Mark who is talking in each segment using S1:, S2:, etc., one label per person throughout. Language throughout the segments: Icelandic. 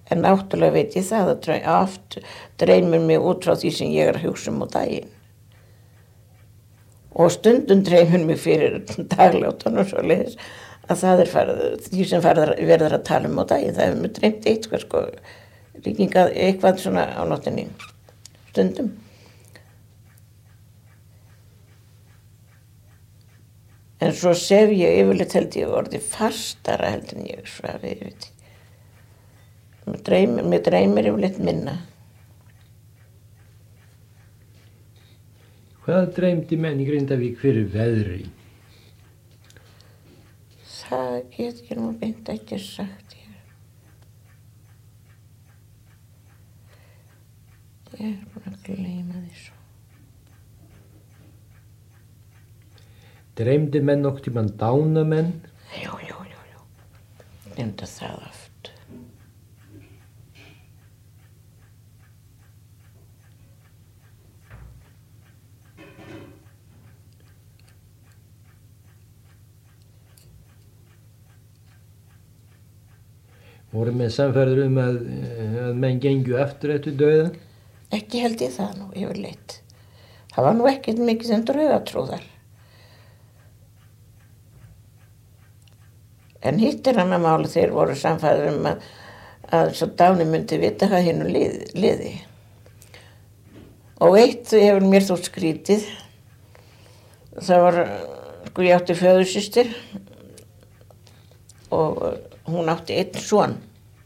S1: En náttúrulega veit ég það að oft dreymir mig út frá því sem ég er að hugsa á daginn. Og stundum dreymir mig fyrir daglátan og svoleiðis að það því sem verður að tala á daginn. Það hefur mig dreymt eitthvað eitthvað svona á nóttinni, stundum. En svo sef ég yfirleitt held ég orðið fastara heldur en ég svaf, ég veit ekki. Mér dreymir yfirleitt minna.
S2: Hvað dreymdi menn í Grindavík fyrir veðri?
S1: Það get ég nú beint ekki sagt hér. Ég búin að gleyma því svo.
S2: Dreymdi menn nokkuð tímann dánamenn?
S1: Jú. Dreymdi það oft.
S2: Voru með sannfærður að menn gengju eftir dauðann?
S1: Ekki held ég það nú yfirleitt. Það var nú ekkert mikið sem draugatrúðar. En hitt er annað máli, þeir voru sannfærður að svo dáni myndi vita hvað hinn liði. Og eitt hefur mér þótt skrítið. Það var, ég átti föðursystir og hún átti einn son.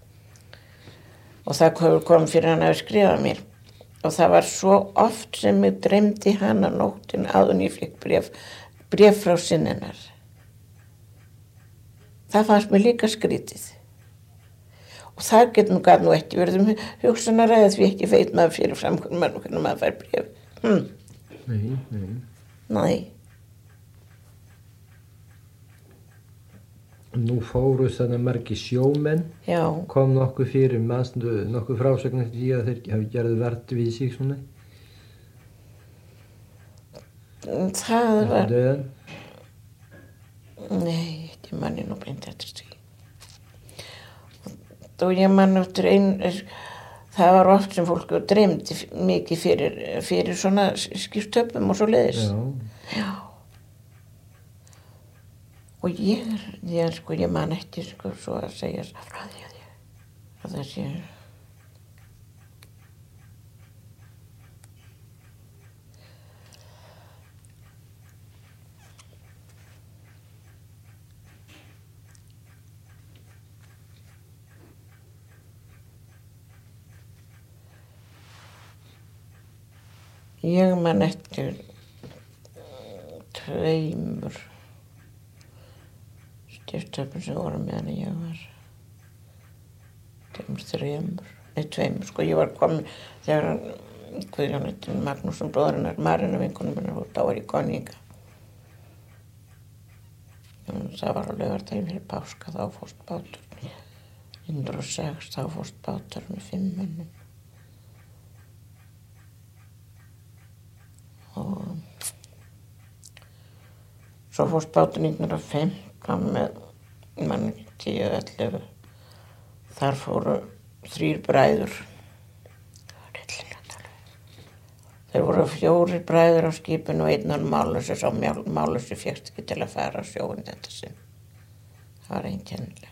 S1: Og það kom fyrir hann að skrifa mér. Og það var svo oft sem ég dreymdi hana nóttin áður en ég fékk bréf frá sinninnar. Það fannst mér líka skrítið. Og það gat nú ekki verið hugsunaræði því ekki veit maður fyrir fram hvernig maður fær bréf. Nei.
S2: Nú fóru þannig margir sjómenn.
S1: Já.
S2: Kom nokkuð fyrir, nokkuð frásögn eftir því að þeir hafi gerði vart við sig svona?
S1: Það var...
S2: Dauðann?
S1: Nei, ekki manni nú beint eftir því. Og ég man eftir það var oft sem fólk dreymdi mikið fyrir svona skiptöpum og svo leiðis. Já. Og ég man ekki svo að segja frá því að það sé. Ég man eftir tveimur skiptöpum sem voru meðan ég var tveimur, sko, ég var komin þegar Guðjón Magnússon bróðurinnar, Marina vinkonum minnar, þá var ég koninga. Það var á laugardaginn fyrir páska, þá fórst bátur 1906, þá fórst bátur með 5 mönnum. Og svo fórst bátur 1915 með mann 10-11. Þar fóru 3 bræður. Þeir voru 4 bræður á skipinu og einn mállausi, sá mállausi fékkst ekki til að fara á sjóinn þetta sinn. Það var einkennilega.